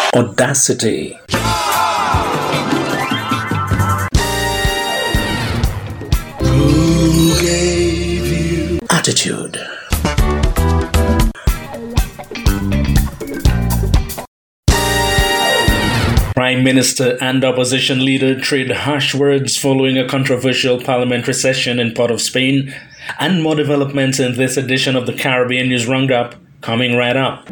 Audacity. Who gave you Attitude. Prime Minister and opposition leader trade harsh words following a controversial parliamentary session in Port of Spain, and more developments in this edition of the Caribbean News Roundup coming right up.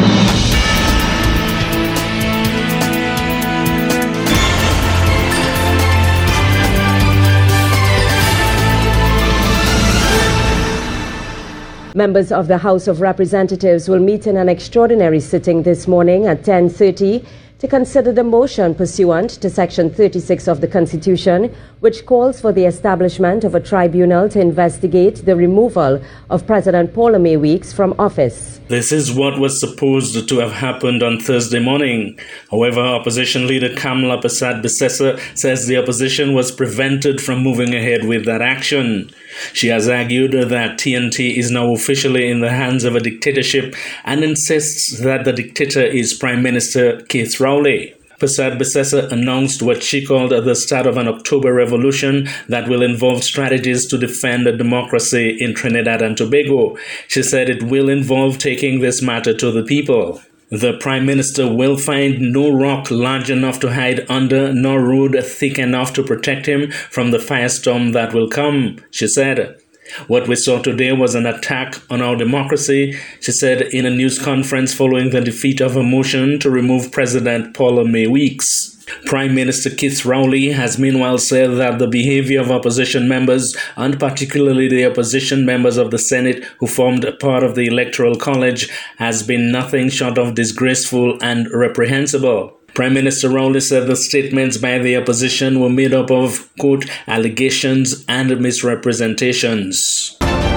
Members of the House of Representatives will meet in an extraordinary sitting this morning at 10:30 to consider the motion pursuant to Section 36 of the Constitution, which calls for the establishment of a tribunal to investigate the removal of President Ptolemy Weeks from office. This is what was supposed to have happened on Thursday morning. However, opposition leader Kamla Persad-Bissessar says the opposition was prevented from moving ahead with that action. She has argued that TNT is now officially in the hands of a dictatorship and insists that the dictator is Prime Minister Keith Rowley. Persad-Bissessar announced what she called the start of an October revolution that will involve strategies to defend democracy in Trinidad and Tobago. She said it will involve taking this matter to the people. The Prime Minister will find no rock large enough to hide under, nor road thick enough to protect him from the firestorm that will come, she said. What we saw today was an attack on our democracy, she said in a news conference following the defeat of a motion to remove President Ptolemy Weeks. Prime Minister Keith Rowley has meanwhile said that the behavior of opposition members, and particularly the opposition members of the Senate who formed a part of the Electoral College, has been nothing short of disgraceful and reprehensible. Prime Minister Rowley said the statements by the opposition were made up of, quote, allegations and misrepresentations.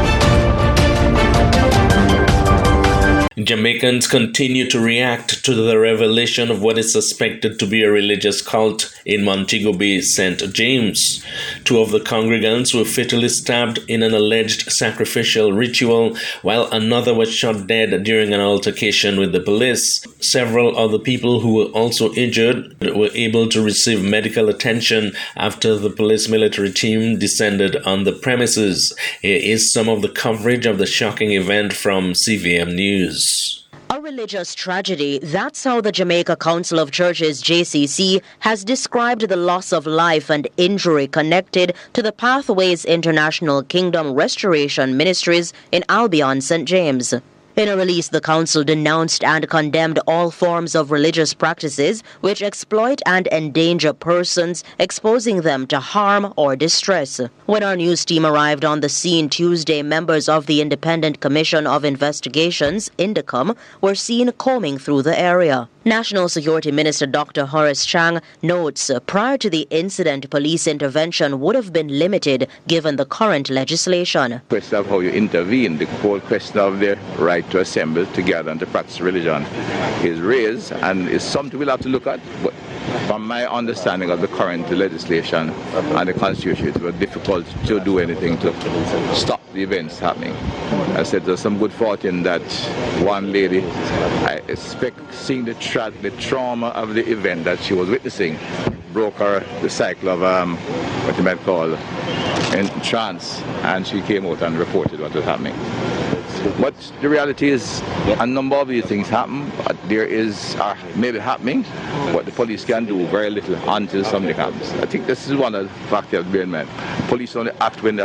Jamaicans continue to react to the revelation of what is suspected to be a religious cult in Montego Bay, St. James. 2 of the congregants were fatally stabbed in an alleged sacrificial ritual, while another was shot dead during an altercation with the police. Several other people who were also injured were able to receive medical attention after the police military team descended on the premises. Here is some of the coverage of the shocking event from CVM News. A religious tragedy, that's how the Jamaica Council of Churches, JCC, has described the loss of life and injury connected to the Pathways International Kingdom Restoration Ministries in Albion, St. James. In a release, the council denounced and condemned all forms of religious practices which exploit and endanger persons, exposing them to harm or distress. When our news team arrived on the scene Tuesday, members of the Independent Commission of Investigations, INDECOM, were seen combing through the area. National Security Minister Dr. Horace Chang notes prior to the incident, police intervention would have been limited given the current legislation. The question of how you intervene, the whole question of the right to assemble together and to practice religion is raised and is something we'll have to look at. But from my understanding of the current legislation and the Constitution, it was difficult to do anything to stop the events happening. I said there's some good fortune that one lady, I expect seeing the trauma of the event that she was witnessing, broke her the cycle of what you might call in trance, and she came out and reported what was happening. But the reality is, a number of these things happen. There is maybe happening, but the police can do very little until something happens. I think this is one of the factors being meant. Police only act when an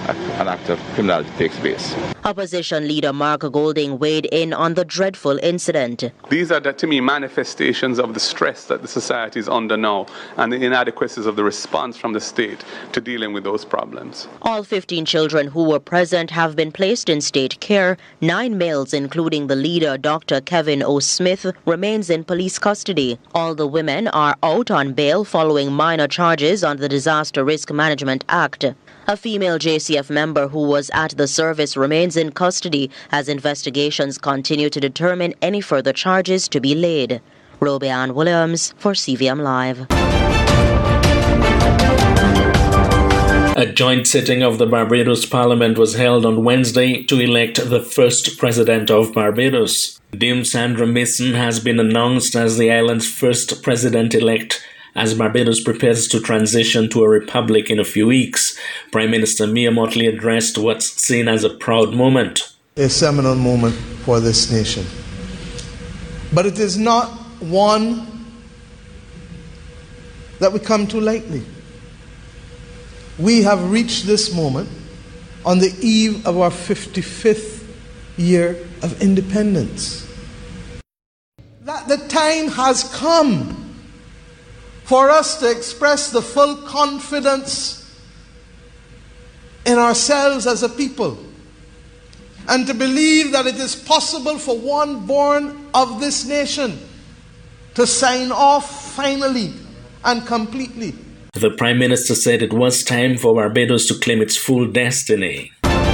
act of criminality takes place. Opposition leader Mark Golding weighed in on the dreadful incident. These are, to me, manifestations of the stress that the society is under now and the inadequacies of the response from the state to dealing with those problems. All 15 children who were present have been placed in state care. 9 males, including the leader, Dr. Kevin O. Smith, remains in police custody. All the women are out on bail following minor charges under the Disaster Risk Management Act. A female JCF member who was at the service remains in custody as investigations continue to determine any further charges to be laid. Robianne Williams for CVM Live. A joint sitting of the Barbados Parliament was held on Wednesday to elect the first president of Barbados. Dame Sandra Mason has been announced as the island's first president-elect as Barbados prepares to transition to a republic in a few weeks. Prime Minister Mia Mottley addressed what's seen as a proud moment. A seminal moment for this nation. But it is not one that we come to lightly. We have reached this moment on the eve of our 55th year of independence. That the time has come for us to express the full confidence in ourselves as a people and to believe that it is possible for one born of this nation to sign off finally and completely. The Prime Minister said it was time for Barbados to claim its full destiny.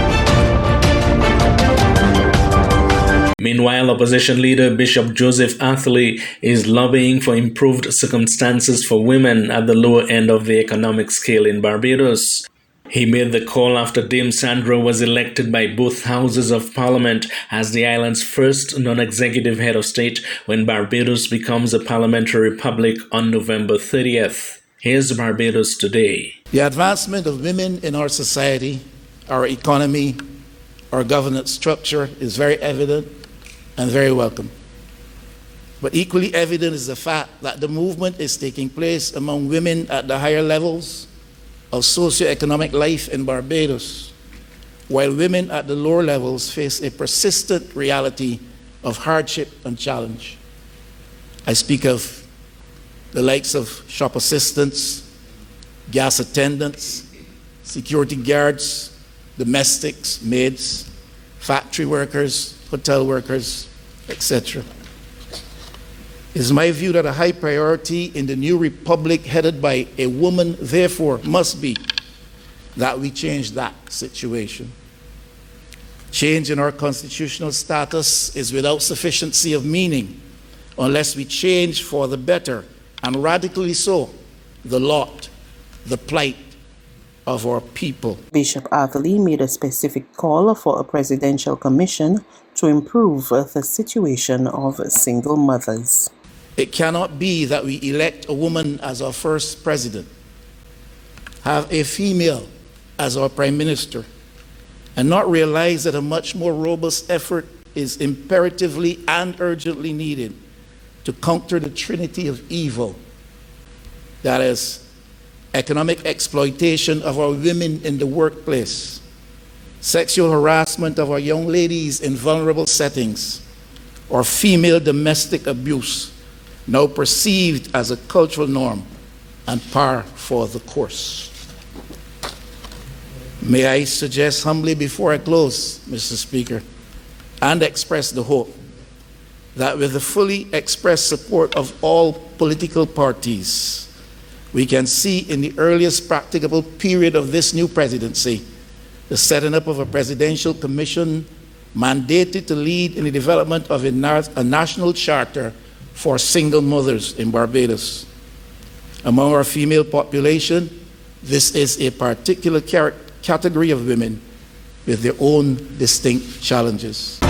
Meanwhile, opposition leader Bishop Joseph Atherley is lobbying for improved circumstances for women at the lower end of the economic scale in Barbados. He made the call after Dame Sandra was elected by both houses of parliament as the island's first non-executive head of state when Barbados becomes a parliamentary republic on November 30th. Here's Barbados Today. The advancement of women in our society, our economy, our governance structure is very evident and very welcome. But equally evident is the fact that the movement is taking place among women at the higher levels of socioeconomic life in Barbados, while women at the lower levels face a persistent reality of hardship and challenge. I speak of the likes of shop assistants, gas attendants, security guards, domestics, maids, factory workers, hotel workers, etc. It is my view that a high priority in the new republic headed by a woman, therefore, must be that we change that situation. Change in our constitutional status is without sufficiency of meaning unless we change for the better, and radically so, the lot, the plight of our people. Bishop Atherley made a specific call for a presidential commission to improve the situation of single mothers. It cannot be that we elect a woman as our first president, have a female as our prime minister, and not realize that a much more robust effort is imperatively and urgently needed to counter the trinity of evil, that is, economic exploitation of our women in the workplace, sexual harassment of our young ladies in vulnerable settings, or female domestic abuse, now perceived as a cultural norm and par for the course. May I suggest humbly before I close, Mr. Speaker, and express the hope that with the fully expressed support of all political parties, we can see in the earliest practicable period of this new presidency the setting up of a presidential commission mandated to lead in the development of a national charter for single mothers in Barbados. Among our female population, this is a particular category of women with their own distinct challenges.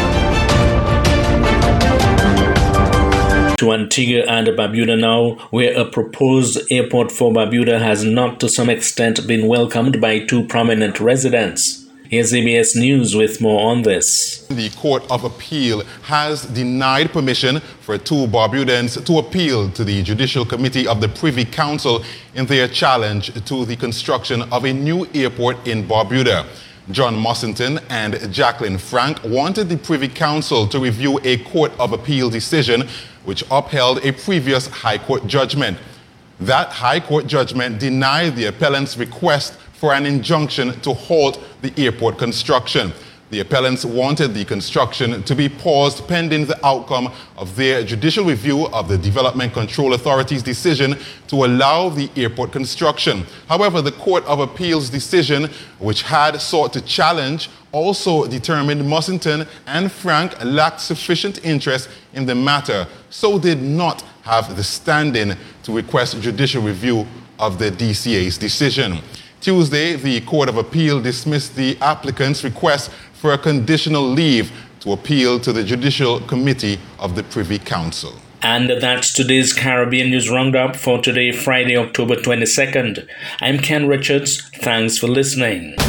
To Antigua and Barbuda now, where a proposed airport for Barbuda has not to some extent been welcomed by two prominent residents. Here's CBS News with more on this. The Court of Appeal has denied permission for two Barbudans to appeal to the Judicial Committee of the Privy Council in their challenge to the construction of a new airport in Barbuda. John Mossington and Jacqueline Frank wanted the Privy Council to review a Court of Appeal decision which upheld a previous High Court judgment. That High Court judgment denied the appellant's request for an injunction to halt the airport construction. The appellants wanted the construction to be paused pending the outcome of their judicial review of the Development Control Authority's decision to allow the airport construction. However, the Court of Appeal's decision, which had sought to challenge, also determined Mossington and Frank lacked sufficient interest in the matter, so did not have the standing to request judicial review of the DCA's decision. Tuesday, the Court of Appeal dismissed the applicant's request for a conditional leave to appeal to the Judicial Committee of the Privy Council. And that's today's Caribbean News Roundup for today, Friday, October 22nd. I'm Ken Richards. Thanks for listening.